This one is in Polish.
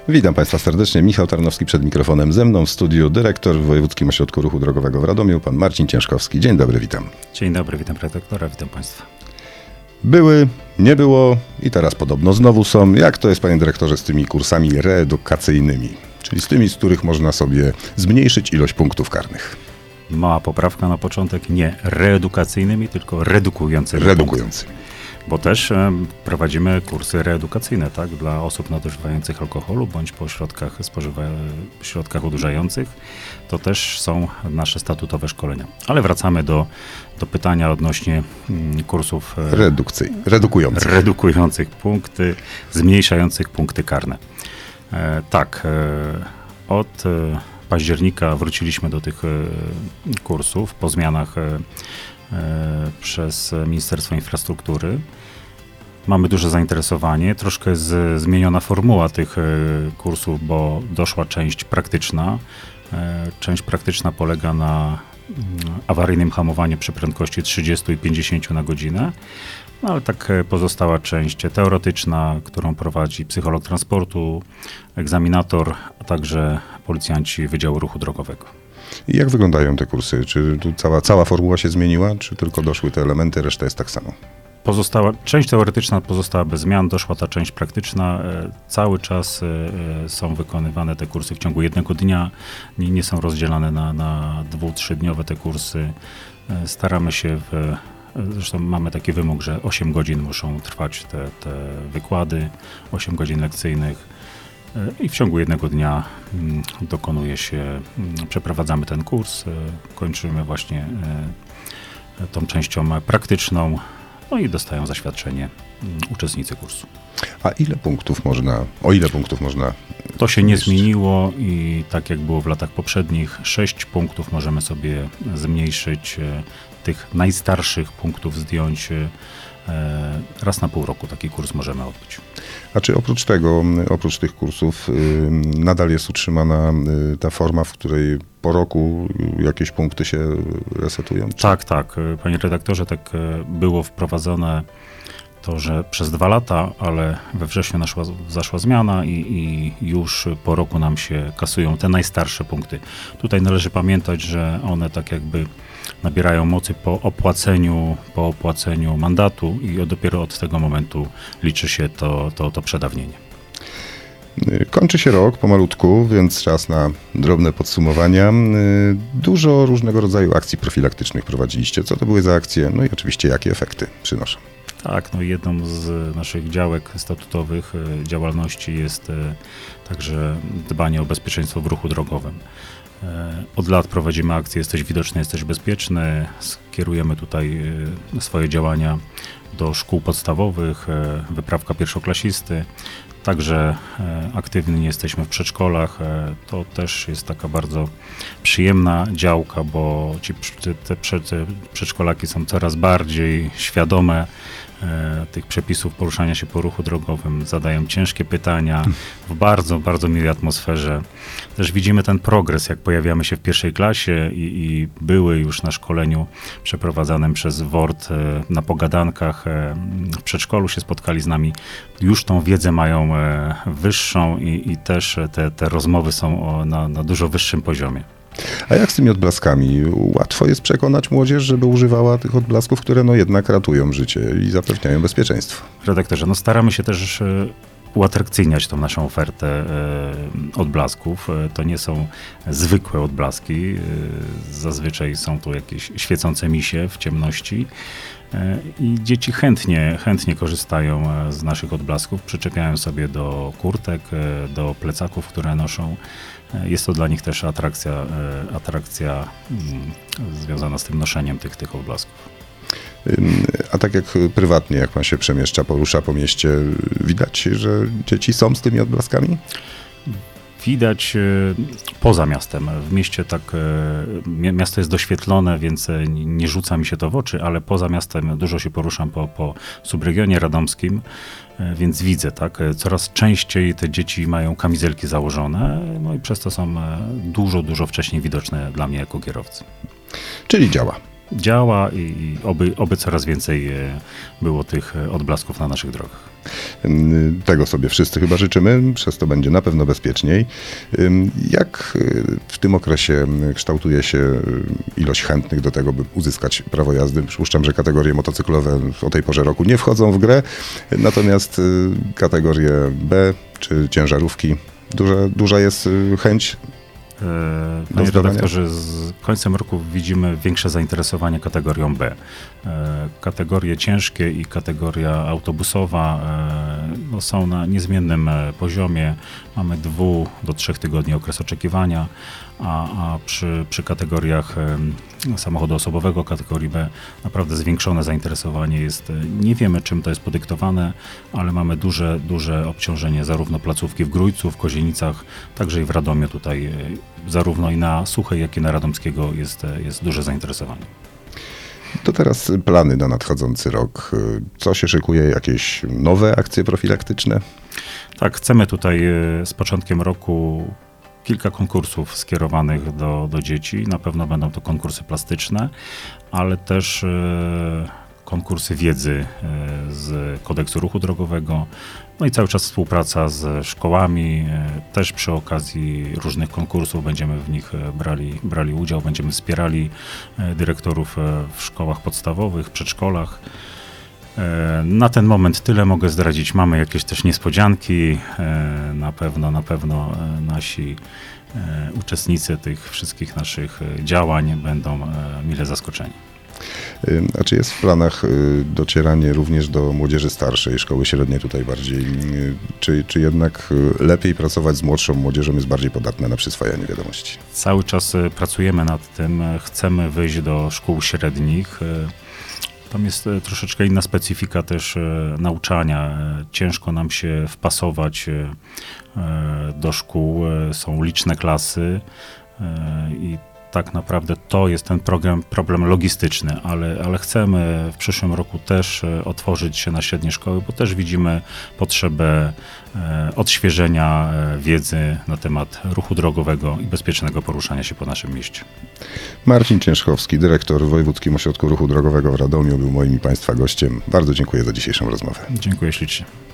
Witam Państwa serdecznie. Michał Tarnowski przed mikrofonem, ze mną w studiu dyrektor w Wojewódzkim Ośrodku Ruchu Drogowego w Radomiu, pan Marcin Ciężkowski. Dzień dobry, witam. Dzień dobry, witam redaktora, witam Państwa. Były, nie było i teraz podobno znowu są. Jak to jest, panie dyrektorze, z tymi kursami reedukacyjnymi? Czyli z tymi, z których można sobie zmniejszyć ilość punktów karnych. Mała poprawka na początek, nie reedukacyjnymi, tylko redukującymi. Redukującymi. Bo też prowadzimy kursy reedukacyjne, tak, dla osób nadużywających alkoholu bądź po środkach odurzających. To też są nasze statutowe szkolenia. Ale wracamy do pytania odnośnie kursów redukujących punkty, zmniejszających punkty karne. Od października wróciliśmy do tych kursów po zmianach przez Ministerstwo Infrastruktury. Mamy duże zainteresowanie, troszkę zmieniona formuła tych kursów, bo doszła część praktyczna. Część praktyczna polega na awaryjnym hamowaniu przy prędkości 30 i 50 na godzinę, no ale tak pozostała część teoretyczna, którą prowadzi psycholog transportu, egzaminator, a także policjanci Wydziału Ruchu Drogowego. I jak wyglądają te kursy? Czy tu cała formuła się zmieniła, czy tylko doszły te elementy, reszta jest tak samo? Część teoretyczna pozostała bez zmian, doszła ta część praktyczna. Cały czas są wykonywane te kursy w ciągu jednego dnia. Nie są rozdzielane na 2-3-dniowe te kursy. Staramy się zresztą mamy taki wymóg, że 8 godzin muszą trwać te wykłady, 8 godzin lekcyjnych. I w ciągu jednego dnia przeprowadzamy ten kurs, kończymy właśnie tą częścią praktyczną, no i dostają zaświadczenie uczestnicy kursu. A o ile punktów można? To się nie zmieniło i tak jak było w latach poprzednich, 6 punktów możemy sobie zmniejszyć, tych najstarszych punktów zdjąć. Raz na pół roku taki kurs możemy odbyć. A czy oprócz tych kursów nadal jest utrzymana ta forma, w której po roku jakieś punkty się resetują? Tak. Panie redaktorze, tak było wprowadzone to, że przez 2 lata, ale we wrześniu zaszła zmiana i już po roku nam się kasują te najstarsze punkty. Tutaj należy pamiętać, że one tak jakby nabierają mocy po opłaceniu mandatu i dopiero od tego momentu liczy się to przedawnienie. Kończy się rok pomalutku, więc czas na drobne podsumowania. Dużo różnego rodzaju akcji profilaktycznych prowadziliście. Co to były za akcje? No i oczywiście jakie efekty przynoszą? Tak, jedną z naszych działek statutowych działalności jest także dbanie o bezpieczeństwo w ruchu drogowym. Od lat prowadzimy akcję Jesteś widoczny, jesteś bezpieczny. Skierujemy tutaj swoje działania do szkół podstawowych, wyprawka pierwszoklasisty. Także aktywni jesteśmy w przedszkolach. To też jest taka bardzo przyjemna działka, bo te przedszkolaki są coraz bardziej świadome tych przepisów poruszania się po ruchu drogowym, zadają ciężkie pytania w bardzo, bardzo miłej atmosferze. Też widzimy ten progres, jak pojawiamy się w pierwszej klasie i były już na szkoleniu przeprowadzanym przez WORD na pogadankach w przedszkolu się spotkali z nami. Już tą wiedzę mają wyższą i też te rozmowy są na dużo wyższym poziomie. A jak z tymi odblaskami? Łatwo jest przekonać młodzież, żeby używała tych odblasków, które jednak ratują życie i zapewniają bezpieczeństwo? Redaktorze, staramy się też uatrakcyjniać tą naszą ofertę odblasków. To nie są zwykłe odblaski. Zazwyczaj są to jakieś świecące misie w ciemności. I dzieci chętnie korzystają z naszych odblasków, przyczepiają sobie do kurtek, do plecaków, które noszą. Jest to dla nich też atrakcja związana z tym noszeniem tych odblasków. A tak jak prywatnie, jak pan się przemieszcza, porusza po mieście, widać, że dzieci są z tymi odblaskami? Widać poza miastem. W mieście miasto jest doświetlone, więc nie rzuca mi się to w oczy, ale poza miastem dużo się poruszam po subregionie radomskim, więc widzę, coraz częściej te dzieci mają kamizelki założone, no i przez to są dużo wcześniej widoczne dla mnie jako kierowcy. Czyli działa. działa i oby coraz więcej było tych odblasków na naszych drogach. Tego sobie wszyscy chyba życzymy, przez to będzie na pewno bezpieczniej. Jak w tym okresie kształtuje się ilość chętnych do tego, by uzyskać prawo jazdy? Przypuszczam, że kategorie motocyklowe o tej porze roku nie wchodzą w grę, natomiast kategorie B czy ciężarówki, duża jest chęć. Panie redaktorze, z końcem roku widzimy większe zainteresowanie kategorią B. Kategorie ciężkie i kategoria autobusowa są na niezmiennym poziomie. Mamy 2 do 3 tygodni okres oczekiwania, a przy kategoriach samochodu osobowego kategorii B naprawdę zwiększone zainteresowanie jest. Nie wiemy, czym to jest podyktowane, ale mamy duże obciążenie zarówno placówki w Grójcu, w Kozienicach, także i w Radomiu tutaj zarówno i na Suchej, jak i na Radomskiego jest duże zainteresowanie. To teraz plany na nadchodzący rok. Co się szykuje? Jakieś nowe akcje profilaktyczne? Tak, chcemy tutaj z początkiem roku kilka konkursów skierowanych do dzieci. Na pewno będą to konkursy plastyczne, ale też konkursy wiedzy z kodeksu ruchu drogowego. No i cały czas współpraca z szkołami. Też przy okazji różnych konkursów będziemy w nich brali udział. Będziemy wspierali dyrektorów w szkołach podstawowych, przedszkolach. Na ten moment tyle mogę zdradzić. Mamy jakieś też niespodzianki. Na pewno nasi uczestnicy tych wszystkich naszych działań będą mile zaskoczeni. A czy jest w planach docieranie również do młodzieży starszej, szkoły średniej tutaj bardziej? Czy jednak lepiej pracować z młodszą młodzieżą, jest bardziej podatna na przyswajanie wiadomości? Cały czas pracujemy nad tym. Chcemy wyjść do szkół średnich. Tam jest troszeczkę inna specyfika też nauczania. Ciężko nam się wpasować do szkół. Są liczne klasy i tak naprawdę to jest ten problem logistyczny, ale chcemy w przyszłym roku też otworzyć się na średnie szkoły, bo też widzimy potrzebę odświeżenia wiedzy na temat ruchu drogowego i bezpiecznego poruszania się po naszym mieście. Marcin Ciężkowski, dyrektor w Wojewódzkim Ośrodku Ruchu Drogowego w Radomiu, był moim i Państwa gościem. Bardzo dziękuję za dzisiejszą rozmowę. Dziękuję ślicznie.